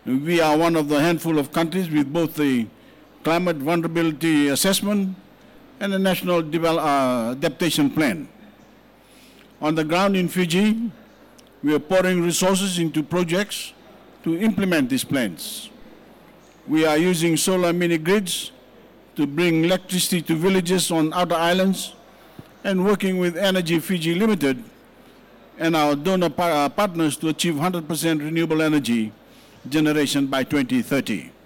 We are one of the handful of countries with both the Climate Vulnerability Assessment and the National Adaptation Plan. On the ground in Fiji, we are pouring resources into projects to implement these plans. We are using solar mini-grids to bring electricity to villages on outer islands and working with Energy Fiji Limited and our donor partners to achieve 100% renewable energy generation by 2030.